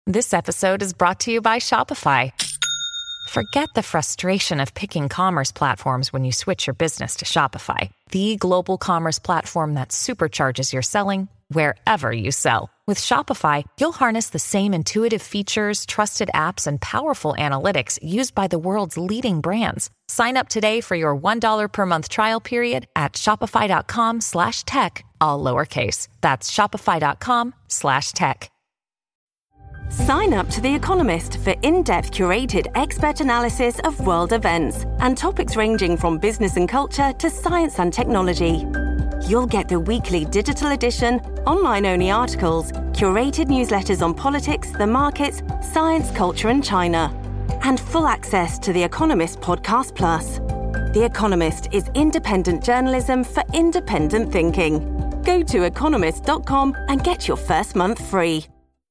This episode is brought to you by Shopify. Forget the frustration of picking commerce platforms when you switch your business to Shopify, the global commerce platform that supercharges your selling wherever you sell. With Shopify, you'll harness the same intuitive features, trusted apps, and powerful analytics used by the world's leading brands. Sign up today for your $1 per month trial period at shopify.com/tech, all lowercase. That's shopify.com/tech. Sign up to The Economist for in-depth curated expert analysis of world events and topics ranging from business and culture to science and technology. You'll get the weekly digital edition, online-only articles, curated newsletters on politics, the markets, science, culture and China, and full access to The Economist Podcast Plus. The Economist is independent journalism for independent thinking. Go to economist.com and get your first month free.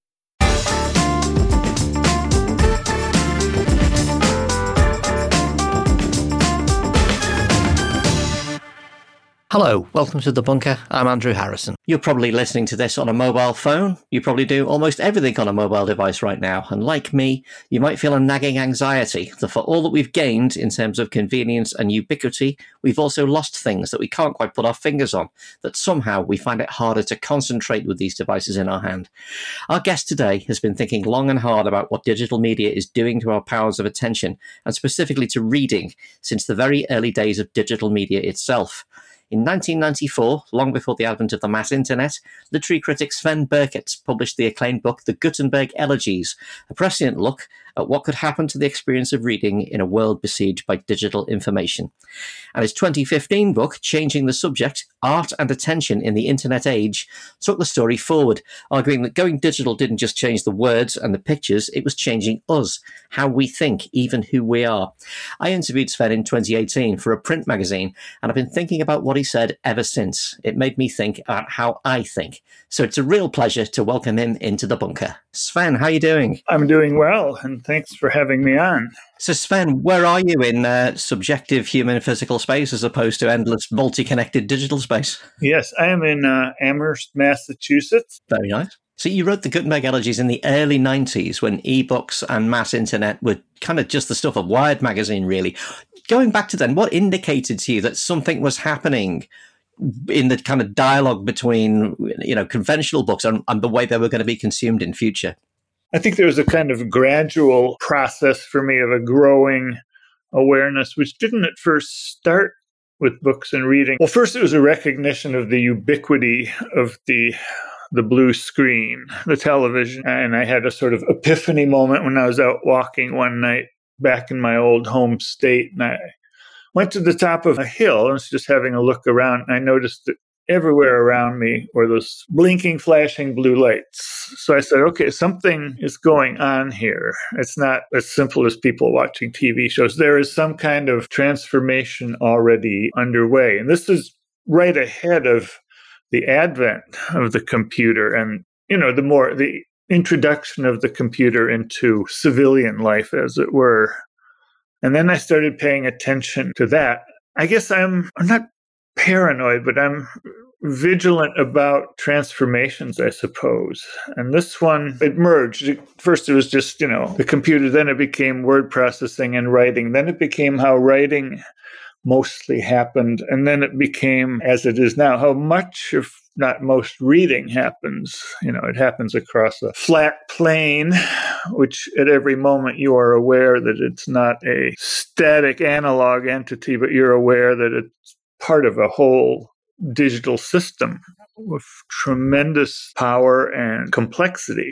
Hello, welcome to The Bunker. I'm Andrew Harrison. You're probably listening to this on a mobile phone. You probably do almost everything on a mobile device right now. And like me, you might feel a nagging anxiety that for all that we've gained in terms of convenience and ubiquity, we've also lost things that we can't quite put our fingers on, that somehow we find it harder to concentrate with these devices in our hand. Our guest today has been thinking long and hard about what digital media is doing to our powers of attention, and specifically to reading, since the very early days of digital media itself. In 1994, long before the advent of the mass internet, literary critic Sven Birkett published the acclaimed book The Gutenberg Elegies, a prescient look at what could happen to the experience of reading in a world besieged by digital information. And his 2015 book, Changing the Subject, Art and Attention in the Internet Age, took the story forward, arguing that going digital didn't just change the words and the pictures, it was changing us, how we think, even who we are. I interviewed Sven in 2018 for a print magazine, and I've been thinking about what he said ever since. It made me think about how I think. So it's a real pleasure to welcome him into The Bunker. Sven, how are you doing? I'm doing well, and thanks for having me on. So Sven, where are you in subjective human physical space as opposed to endless multi-connected digital space? Yes, I am in Amherst, Massachusetts. Very nice. So you wrote the Gutenberg Elegies in the early 90s when ebooks and mass internet were kind of just the stuff of Wired magazine, really. Going back to then, what indicated to you that something was happening in the kind of dialogue between, conventional books and the way they were going to be consumed in future? I think there was a kind of gradual process for me of a growing awareness, which didn't at first start with books and reading. Well, first it was a recognition of the ubiquity of the blue screen, the television. And I had a sort of epiphany moment when I was out walking one night back in my old home state. And I went to the top of a hill and was just having a look around. And I noticed that everywhere around me were those blinking, flashing blue lights. So I said, okay, something is going on here. It's not as simple as people watching TV shows. There is some kind of transformation already underway. And this is right ahead of the advent of the computer and, the introduction of the computer into civilian life, as it were. And then I started paying attention to that. I guess I'm not paranoid, but I'm vigilant about transformations, I suppose. And this one, it merged. First, it was just, the computer. Then it became word processing and writing. Then it became how writing mostly happened. And then it became, as it is now, how much, if not most, reading happens. It happens across a flat plane, which at every moment you are aware that it's not a static analog entity, but you're aware that it's part of a whole digital system with tremendous power and complexity.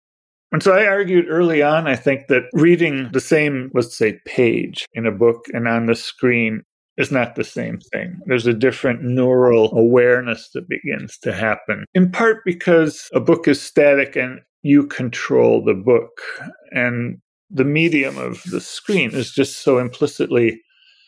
And so I argued early on, I think, that reading the same, let's say, page in a book and on the screen is not the same thing. There's a different neural awareness that begins to happen, in part because a book is static and you control the book. And the medium of the screen is just so implicitly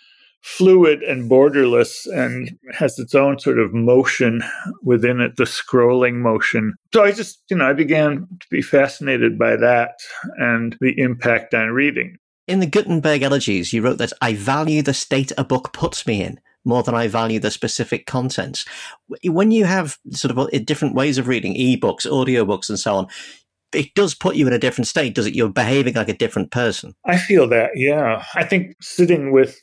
fluid and borderless and has its own sort of motion within it, the scrolling motion. So I began to be fascinated by that and the impact on reading. In the Gutenberg Elegies, you wrote that I value the state a book puts me in more than I value the specific contents. When you have sort of different ways of reading, ebooks, audiobooks, and so on, it does put you in a different state, does it? You're behaving like a different person. I feel that, yeah. I think sitting with,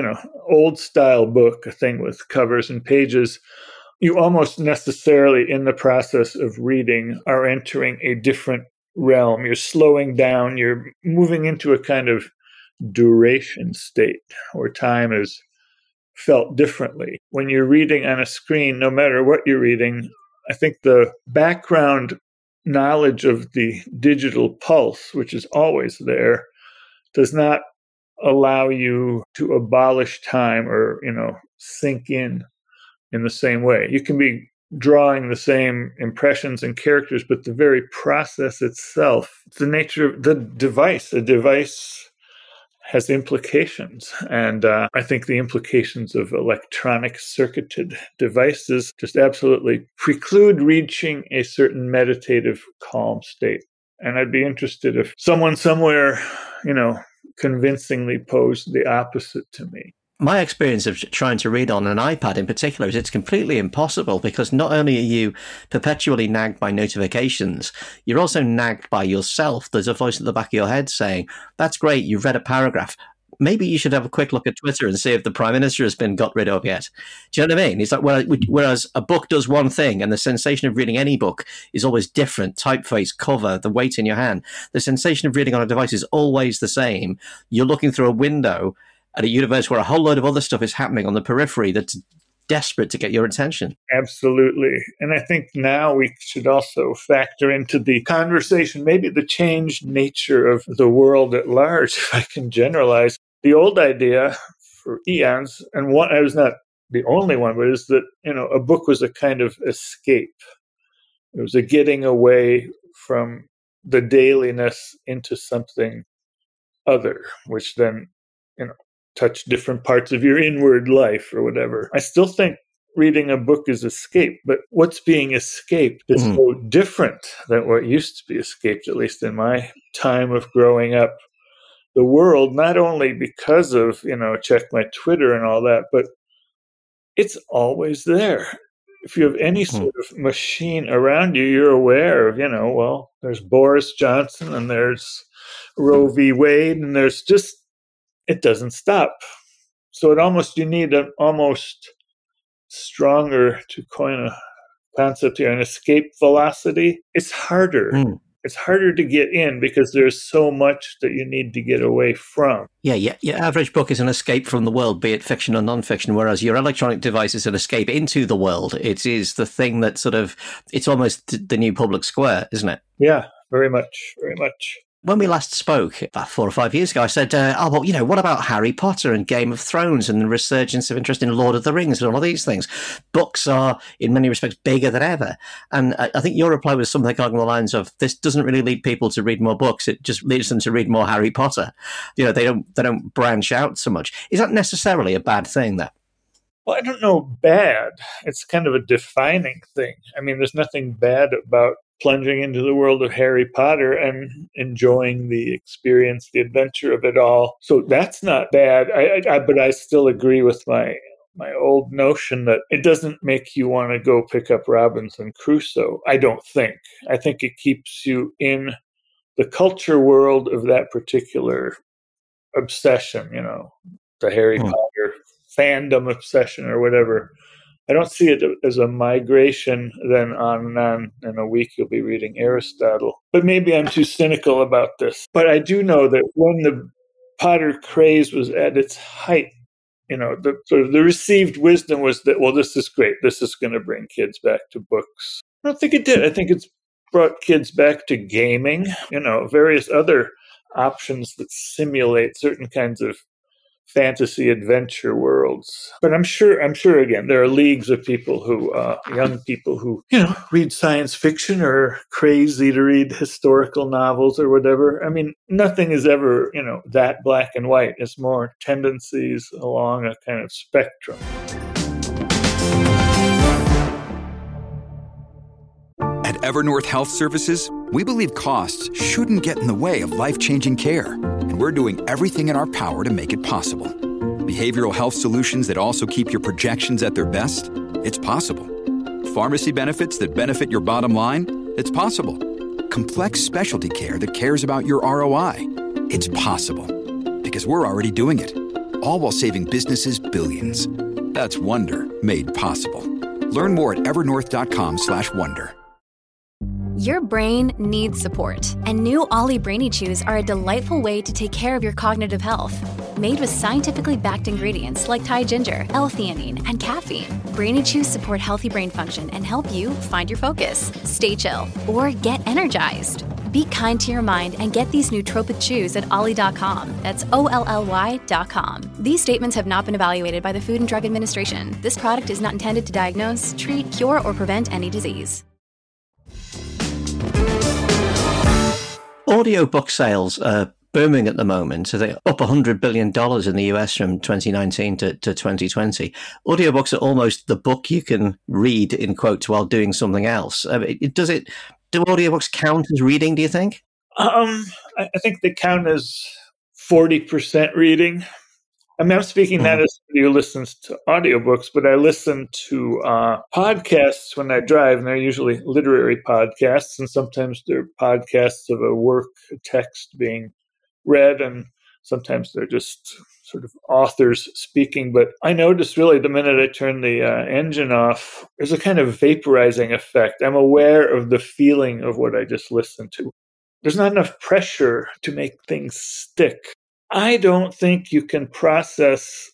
old style book, a thing with covers and pages, you almost necessarily in the process of reading are entering a different realm. You're slowing down, you're moving into a kind of duration state where time is felt differently. When you're reading on a screen, no matter what you're reading, I think the background knowledge of the digital pulse, which is always there, does not allow you to abolish time or, sink in the same way. You can be drawing the same impressions and characters, but the very process itself, the nature of the device, a device has implications. And I think the implications of electronic circuited devices just absolutely preclude reaching a certain meditative calm state. And I'd be interested if someone somewhere, convincingly posed the opposite to me. My experience of trying to read on an iPad in particular is it's completely impossible because not only are you perpetually nagged by notifications, you're also nagged by yourself. There's a voice at the back of your head saying, that's great, you've read a paragraph. Maybe you should have a quick look at Twitter and see if the Prime Minister has been got rid of yet. Do you know what I mean? It's like whereas a book does one thing and the sensation of reading any book is always different. Typeface, cover, the weight in your hand. The sensation of reading on a device is always the same. You're looking through a window at a universe where a whole load of other stuff is happening on the periphery that's desperate to get your attention. Absolutely. And I think now we should also factor into the conversation, maybe the changed nature of the world at large, if I can generalize. The old idea for eons, and I was not the only one, but is that, a book was a kind of escape. It was a getting away from the dailiness into something other, which then, touch different parts of your inward life or whatever. I still think reading a book is escape, but what's being escaped is so different than what used to be escaped, at least in my time of growing up. The world, not only because of, check my Twitter and all that, but it's always there. If you have any sort of machine around you, you're aware of, there's Boris Johnson and there's Roe v. Wade and there's just, it doesn't stop. So you need an almost stronger, to coin a concept here, an escape velocity. It's harder. It's harder to get in because there's so much that you need to get away from. Yeah. Your average book is an escape from the world, be it fiction or non-fiction, whereas your electronic device is an escape into the world. It is the thing that it's almost the new public square, isn't it? Yeah, very much, very much. When we last spoke, about 4 or 5 years ago, I said, what about Harry Potter and Game of Thrones and the resurgence of interest in Lord of the Rings and all of these things? Books are, in many respects, bigger than ever. And I think your reply was something along the lines of, this doesn't really lead people to read more books. It just leads them to read more Harry Potter. They don't branch out so much. Is that necessarily a bad thing, though? Well, I don't know bad. It's kind of a defining thing. I mean, there's nothing bad about plunging into the world of Harry Potter and enjoying the experience, the adventure of it all. So that's not bad. But I still agree with my old notion that it doesn't make you want to go pick up Robinson Crusoe. I don't think. I think it keeps you in the culture world of that particular obsession, the Harry Potter fandom obsession or whatever. I don't see it as a migration then on and on. In a week, you'll be reading Aristotle. But maybe I'm too cynical about this. But I do know that when the Potter craze was at its height, the received wisdom was that, well, this is great. This is going to bring kids back to books. I don't think it did. I think it's brought kids back to gaming, various other options that simulate certain kinds of fantasy adventure worlds. But I'm sure again, there are leagues of people who, young people who, read science fiction or are crazy to read historical novels or whatever. I mean, nothing is ever, that black and white. It's more tendencies along a kind of spectrum. At Evernorth Health Services, we believe costs shouldn't get in the way of life-changing care, and we're doing everything in our power to make it possible. Behavioral health solutions that also keep your projections at their best? It's possible. Pharmacy benefits that benefit your bottom line? It's possible. complex specialty care that cares about your ROI. It's possible because we're already doing it, all while saving businesses billions. That's Wonder made possible. Learn more at evernorth.com/wonder. Your brain needs support, and new Ollie Brainy Chews are a delightful way to take care of your cognitive health. Made with scientifically backed ingredients like Thai ginger, L-theanine, and caffeine, Brainy Chews support healthy brain function and help you find your focus, stay chill, or get energized. Be kind to your mind and get these nootropic chews at ollie.com. That's OLLY.com. These statements have not been evaluated by the Food and Drug Administration. This product is not intended to diagnose, treat, cure, or prevent any disease. Audiobook sales are booming at the moment. So they're up $100 billion in the US from 2019 to 2020. Audiobooks are almost the book you can read, in quotes, while doing something else. Do audiobooks count as reading, do you think? I think they count as 40% reading. I mean, I'm speaking not as somebody who listens to audiobooks, but I listen to podcasts when I drive, and they're usually literary podcasts, and sometimes they're podcasts of a work, a text being read, and sometimes they're just sort of authors speaking. But I notice really the minute I turn the engine off, there's a kind of vaporizing effect. I'm aware of the feeling of what I just listened to. There's not enough pressure to make things stick. I don't think you can process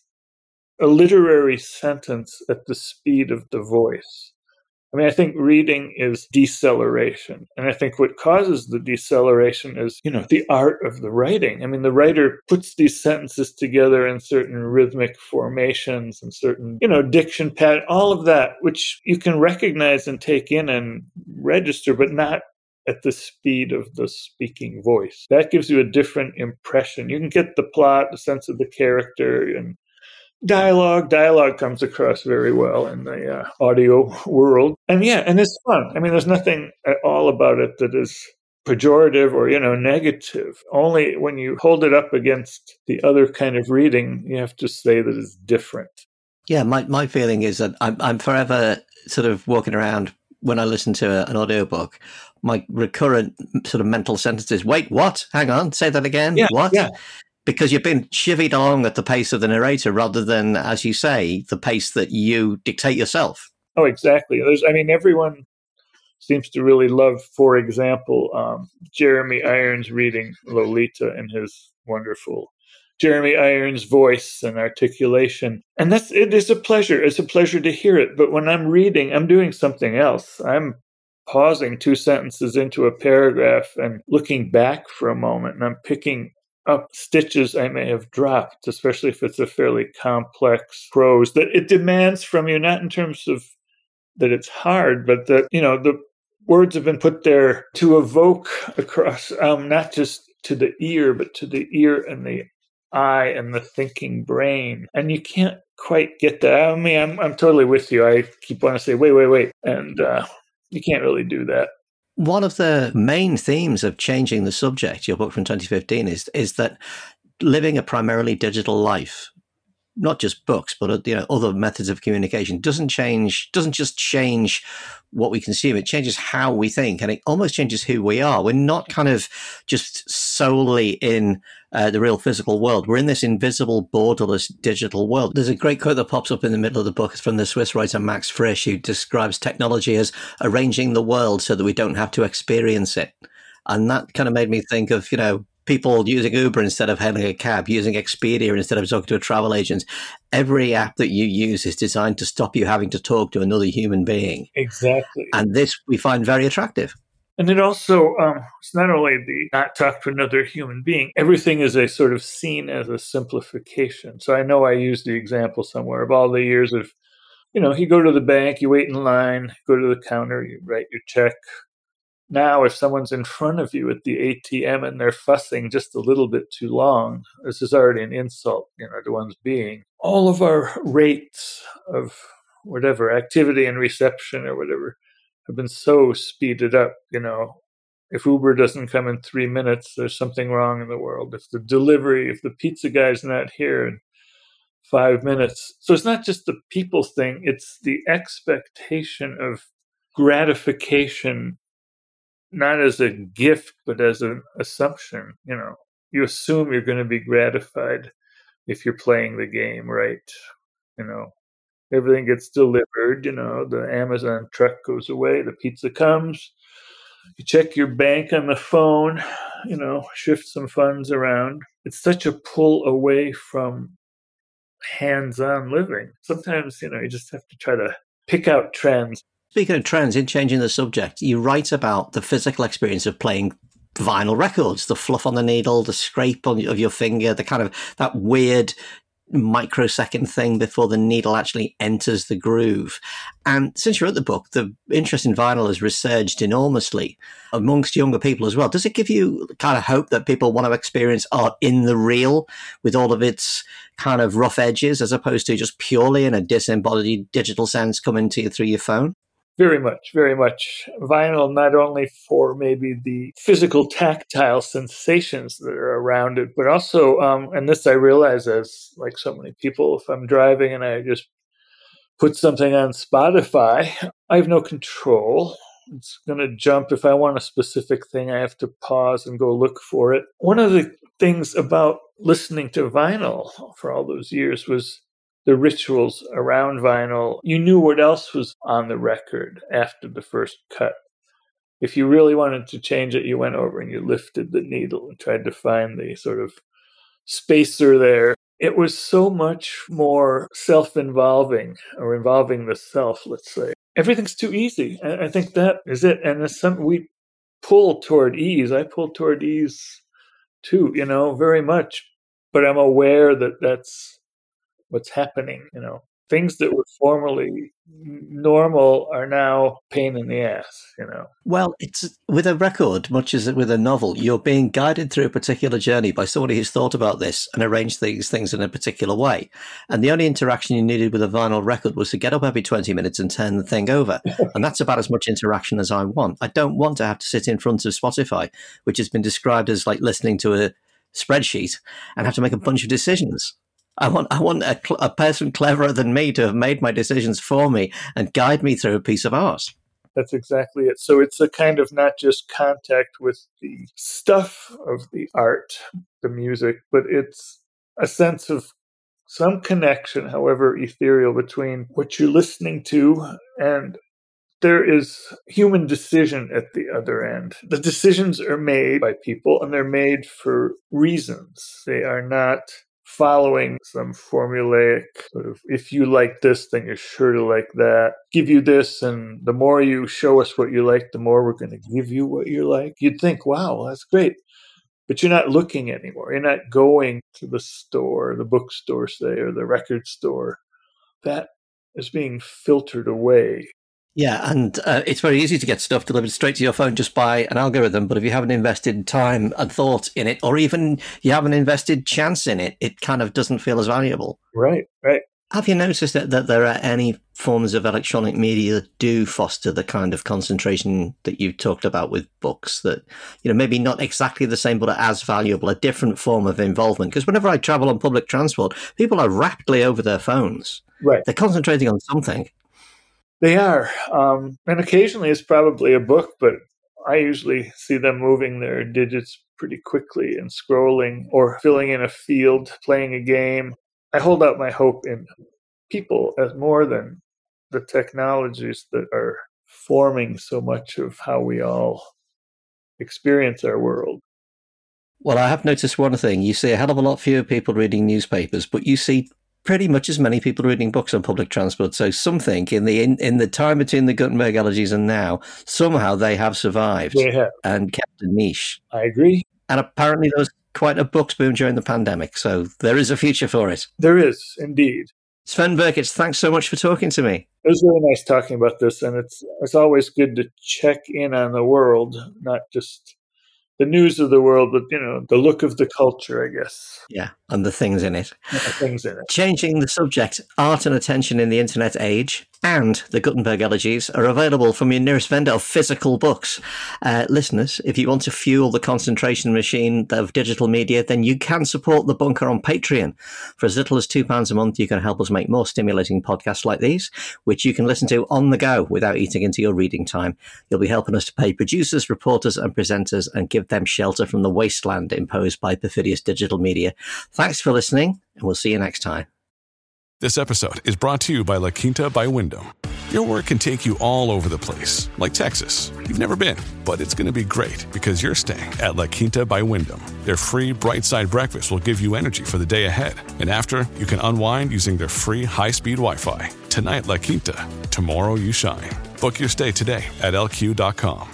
a literary sentence at the speed of the voice. I mean, I think reading is deceleration. And I think what causes the deceleration is, the art of the writing. I mean, the writer puts these sentences together in certain rhythmic formations and certain, diction pattern, all of that, which you can recognize and take in and register, but not at the speed of the speaking voice. That gives you a different impression. You can get the plot, the sense of the character, and dialogue. Dialogue comes across very well in the audio world. And it's fun. I mean, there's nothing at all about it that is pejorative or, negative. Only when you hold it up against the other kind of reading, you have to say that it's different. Yeah, my feeling is that I'm forever sort of walking around when I listen to an audiobook. My recurrent sort of mental sentence is, wait, what? Hang on, say that again. Yeah, what? Yeah. Because you've been chivied along at the pace of the narrator rather than, as you say, the pace that you dictate yourself. Oh, exactly. Everyone seems to really love, for example, Jeremy Irons reading Lolita in his wonderful Jeremy Irons' voice and articulation. And it is a pleasure. It's a pleasure to hear it. But when I'm reading, I'm doing something else. I'm pausing 2 sentences into a paragraph and looking back for a moment, and I'm picking up stitches I may have dropped, especially if it's a fairly complex prose that it demands from you, not in terms of that it's hard, but that, the words have been put there to evoke across, not just to the ear, but to the ear and the eye and the thinking brain. And you can't quite get that. I mean, I'm totally with you. I keep wanting to say, wait. And you can't really do that. One of the main themes of Changing the Subject, your book from 2015, is that living a primarily digital life, not just books, but other methods of communication, doesn't just change what we consume. It changes how we think, and it almost changes who we are. We're not kind of just solely in the real physical world. We're in this invisible, borderless digital world. There's a great quote that pops up in the middle of the book. It's from the Swiss writer Max Frisch, who describes technology as arranging the world so that we don't have to experience it. And that kind of made me think of, people using Uber instead of hailing a cab, using Expedia instead of talking to a travel agent. Every app that you use is designed to stop you having to talk to another human being. Exactly. And this we find very attractive. And it also, it's not only the not talk to another human being, everything is a sort of seen as a simplification. So I know I used the example somewhere of all the years of, you go to the bank, you wait in line, go to the counter, you write your check. Now, if someone's in front of you at the ATM and they're fussing just a little bit too long, this is already an insult, to one's being. All of our rates of whatever, activity and reception or whatever, have been so speeded up. If Uber doesn't come in 3 minutes, there's something wrong in the world. If the pizza guy's not here in 5 minutes. So it's not just the people thing, it's the expectation of gratification not as a gift, but as an assumption. You assume you're going to be gratified if you're playing the game right. Everything gets delivered. The Amazon truck goes away, the pizza comes. You check your bank on the phone, shift some funds around. It's such a pull away from hands-on living. Sometimes, you just have to try to pick out trends. Speaking of trends, in changing the subject, you write about the physical experience of playing vinyl records, the fluff on the needle, the scrape of your finger, the kind of that weird microsecond thing before the needle actually enters the groove. And since you wrote the book, the interest in vinyl has resurged enormously amongst younger people as well. Does it give you kind of hope that people want to experience art in the real with all of its kind of rough edges as opposed to just purely in a disembodied digital sense coming to you through your phone? Very much, very much. Vinyl, not only for maybe the physical tactile sensations that are around it, but also, and this I realize as like so many people, if I'm driving and I just put something on Spotify, I have no control. It's going to jump. If I want a specific thing, I have to pause and go look for it. One of the things about listening to vinyl for all those years was the rituals around vinyl. You knew what else was on the record after the first cut. If you really wanted to change it, you went over and you lifted the needle and tried to find the sort of spacer there. It was so much more self-involving, or involving the self, let's say. Everything's too easy. I think that is it. And it's something we pull toward ease. I pull toward ease too, very much. But I'm aware that that's what's happening. Things that were formerly normal are now pain in the ass. Well, it's with a record, much as with a novel, you're being guided through a particular journey by somebody who's thought about this and arranged these things in a particular way. And the only interaction you needed with a vinyl record was to get up every 20 minutes and turn the thing over. And that's about as much interaction as I want. I don't want to have to sit in front of Spotify, which has been described as like listening to a spreadsheet, and have to make a bunch of decisions. I want a person cleverer than me to have made my decisions for me and guide me through a piece of art. That's exactly it. So it's a kind of not just contact with the stuff of the art, the music, but it's a sense of some connection, however ethereal, between what you're listening to and there is human decision at the other end. The decisions are made by people, and they're made for reasons. They are not following some formulaic sort of, if you like this, then you're sure to like that. Give you this, and the more you show us what you like, the more we're going to give you what you like. You'd think, wow, that's great. But you're not looking anymore. You're not going to the store, the bookstore, say, or the record store. That is being filtered away. Yeah, and it's very easy to get stuff delivered straight to your phone just by an algorithm. But if you haven't invested time and thought in it, or even you haven't invested chance in it, it kind of doesn't feel as valuable. Right. Have you noticed that there are any forms of electronic media that do foster the kind of concentration that you've talked about with books, that, maybe not exactly the same, but as valuable, a different form of involvement? Because whenever I travel on public transport, people are rapidly over their phones. Right. They're concentrating on something. They are. And occasionally it's probably a book, but I usually see them moving their digits pretty quickly and scrolling or filling in a field, playing a game. I hold out my hope in people as more than the technologies that are forming so much of how we all experience our world. Well, I have noticed one thing. You see a hell of a lot fewer people reading newspapers, but you see pretty much as many people reading books on public transport. So something in the time between the Gutenberg elegies and now, somehow they have survived. They have. And kept a niche. I agree. And apparently there was quite a books boom during the pandemic. So there is a future for it. There is, indeed. Sven Birkitz, thanks so much for talking to me. It was really nice talking about this. And it's always good to check in on the world, not just the news of the world, but, the look of the culture, I guess. Yeah, and the things in it. The things in it. Changing the subject, art and attention in the internet age. and the Gutenberg Elegies are available from your nearest vendor of physical books. Listeners, if you want to fuel the concentration machine of digital media, then you can support The Bunker on Patreon. For as little as £2 a month, you can help us make more stimulating podcasts like these, which you can listen to on the go without eating into your reading time. You'll be helping us to pay producers, reporters and presenters and give them shelter from the wasteland imposed by perfidious digital media. Thanks for listening, and we'll see you next time. This episode is brought to you by La Quinta by Wyndham. Your work can take you all over the place, like Texas. You've never been, but it's going to be great because you're staying at La Quinta by Wyndham. Their free Bright Side breakfast will give you energy for the day ahead. And after, you can unwind using their free high-speed Wi-Fi. Tonight, La Quinta. Tomorrow, you shine. Book your stay today at LQ.com.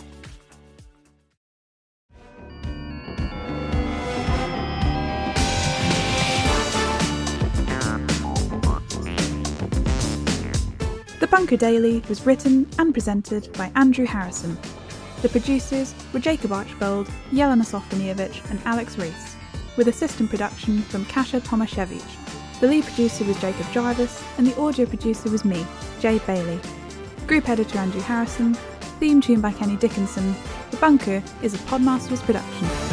The Bunker Daily was written and presented by Andrew Harrison. The producers were Jacob Archbold, Jelena Sofronievich and Alex Rees, with assistant production from Kasia Tomaszewicz. The lead producer was Jacob Jarvis and the audio producer was me, Jay Bailey. Group editor Andrew Harrison, theme tune by Kenny Dickinson. The Bunker is a Podmasters production.